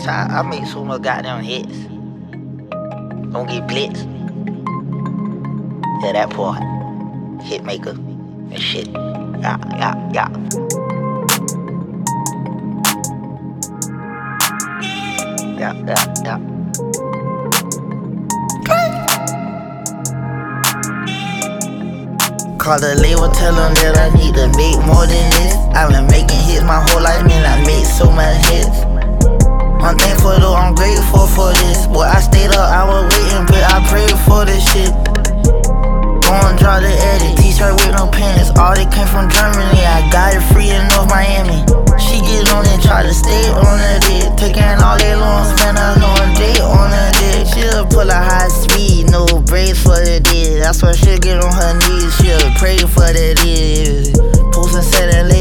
bitch, I make so much goddamn hits. Don't get blitzed. Yeah, that part. Hit maker and shit. Yeah. Yeah. Call the label, tell them that I need to make more than this. I've been making hits my whole life, man, I made so much hits. I'm thankful though, I'm grateful for this. Boy, I stayed up, I was waiting, but I prayed for this shit. Go and draw the edit, t-shirt with no pants. All they came from Germany, I got it free in North Miami. She get on and try to stay on her dick. Taking all day long, spend a long day on her dick. She'll pull a high speed, no brakes for the dick. That's why she'll get on her knees, she'll pray for the dick. Posting, setting